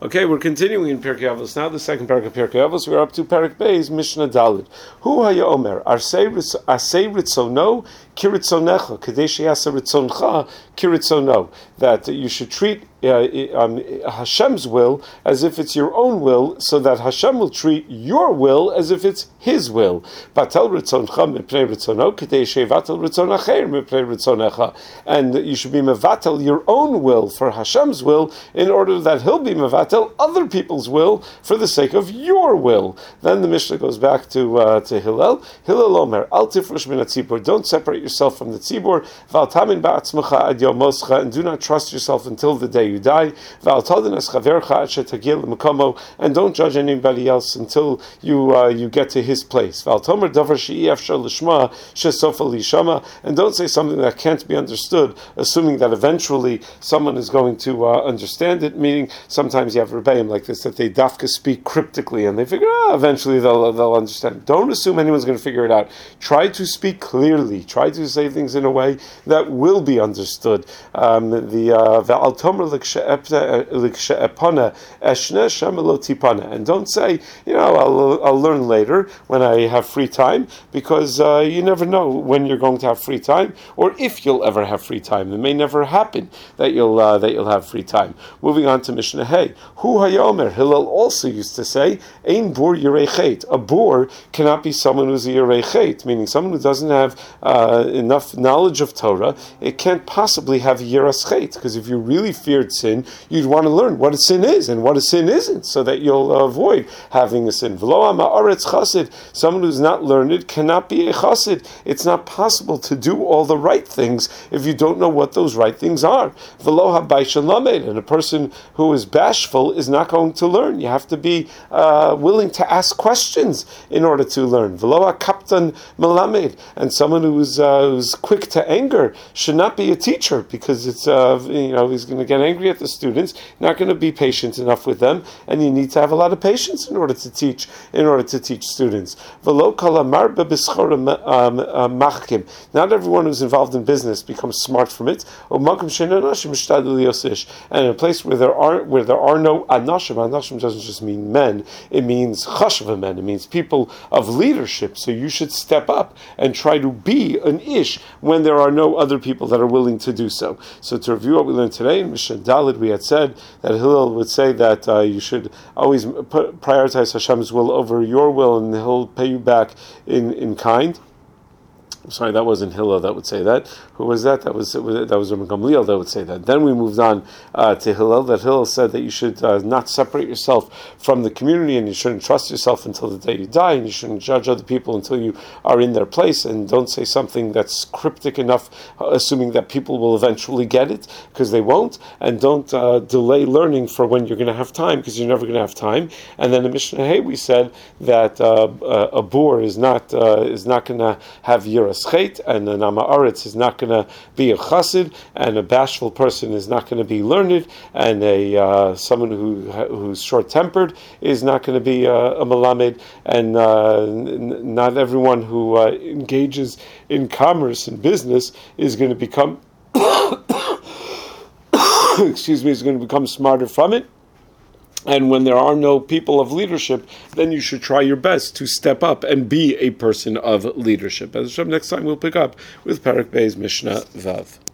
Okay, we're continuing in Pirkei Avos now. The second parak of Pirkei Avos. We're up to Parak Beis Mishnah Dalid. Hu haya omer asay ritzono kiritzonecha kadei sheyasa ritzoncha kiritzono. That you should treat Hashem's will as if it's your own will, so that Hashem will treat your will as if it's His will. Batel ritzoncha mipnei ritzono kadei shevatel ritzon acher mipnei ritzonecha. And you should be mevatel your own will for Hashem's will, in order that He'll be mevatel other people's will for the sake of your will. Then the Mishnah goes back to Hillel. Hillel Omer, Al tifrush min hatzibur. Don't separate yourself from the tzibur. V'al tamin ba'atzmecha ad yom moscha. And do not trust yourself until the day you die. V'al tadin es chavercha ad shetagil l'mekomo. And don't judge anybody else until you get to his place. V'al tomer davar she'i afshar l'shma shesofa lishama. And don't say something that can't be understood, assuming that eventually someone is going to understand it. Meaning, sometimes you have rebbeim like this, that they dafka speak cryptically, and they figure, eventually they'll understand. Don't assume anyone's going to figure it out. Try to speak clearly. Try to say things in a way that will be understood. And don't say, I'll learn later when I have free time, because you never know when you're going to have free time, or if you'll ever have free time. It may never happen that you'll have free time. Moving on to Mishnah Hey. Hu hayomer. Hillel also used to say, Ein bor yirei chet. A bor cannot be someone who's a yirei chet, meaning someone who doesn't have enough knowledge of Torah. It can't possibly have yiras chet, because if you really feared sin, you'd want to learn what a sin is and what a sin isn't, so that you'll avoid having a sin. V'lo ha'ma'aretz chasid. Someone who's not learned cannot be a chasid. It's not possible to do all the right things if you don't know what those right things are. V'lo ha'baishan lamed. And a person who is bashful is not going to learn. You have to be willing to ask questions in order to learn. V'lo ha'kaptan melamed. And someone who's quick to anger should not be a teacher, because it's he's going to get angry at the students, not going to be patient enough with them, and you need to have a lot of patience in order to teach students. V'lo kol hamarba b'schora machkim. Not everyone who's involved in business becomes smart from it. And in a place where there are no anashim doesn't just mean men, it means chashva men, it means people of leadership. So you should step up and try to be an ish when there are no other people that are willing to do so. So to review what we learned today, in Mishnah Dalid we had said that Hillel would say that you should always prioritize Hashem's will over your will, and He'll pay you back in kind. I'm sorry, that wasn't Hillel that would say that. Who was that? That was Rabbi Gamliel that would say that. Then we moved on to Hillel. That Hillel said that you should not separate yourself from the community, and you shouldn't trust yourself until the day you die, and you shouldn't judge other people until you are in their place, and don't say something that's cryptic enough, assuming that people will eventually get it, because they won't, and don't delay learning for when you're going to have time, because you're never going to have time. And then in Mishnah Hey we said that a boor is not going to have yiras chet, and an Ama'aretz is not going to be a chassid, and a bashful person is not going to be learned, and someone who's short-tempered is not going to be a melamed, and not everyone who engages in commerce and business is going to become is going to become smarter from it. And when there are no people of leadership, then you should try your best to step up and be a person of leadership. As next time we'll pick up with Parak Beis Mishnah Vav.